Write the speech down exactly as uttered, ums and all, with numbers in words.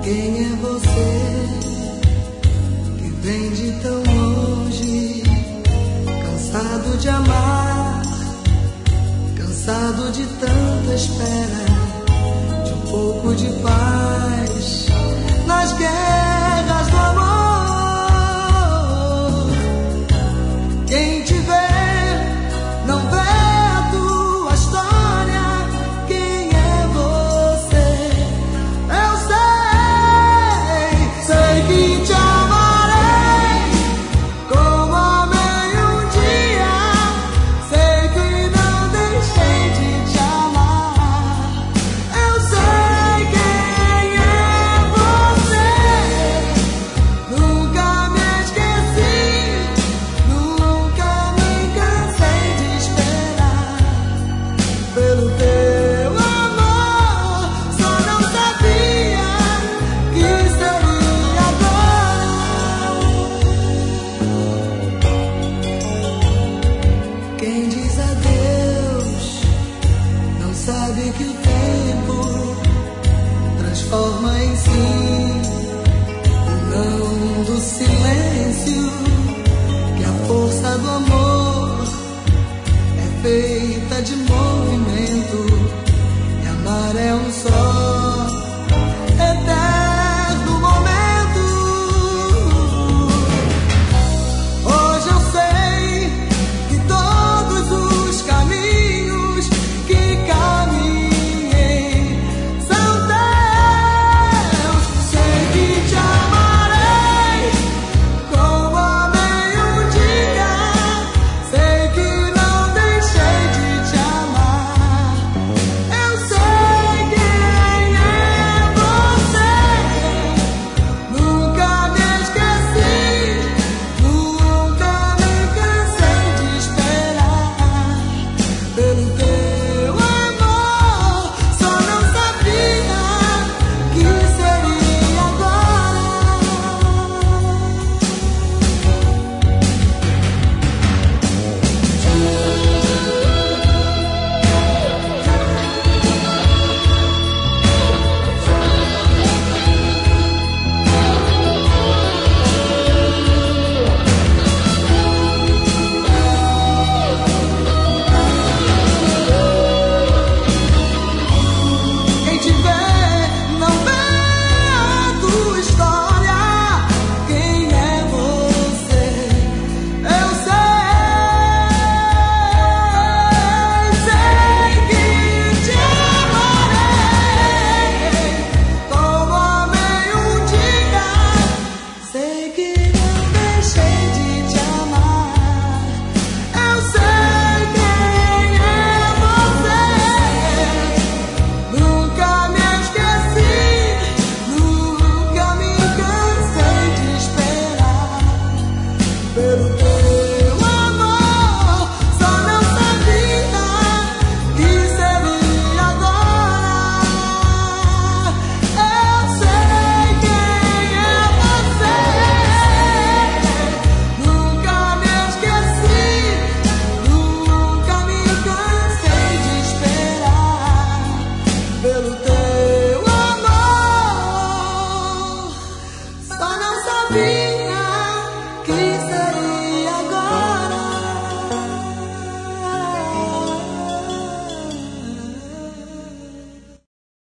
Quem é você que vem de tão longe, cansado de amar, cansado de tanta espera, de um pouco de paz nas guerras do amor? Quem te vê não vê a tua história. Quem é você? Eu sei, sei que te amarei como amei um dia. Sei que não deixei de te amar. Eu sei quem é você. Nunca me esqueci, nunca me cansei de esperar pelo teu amor. Só não sabia que seria agora. Quem diz adeus não sabe que o tempo transforma em sim o não do sim.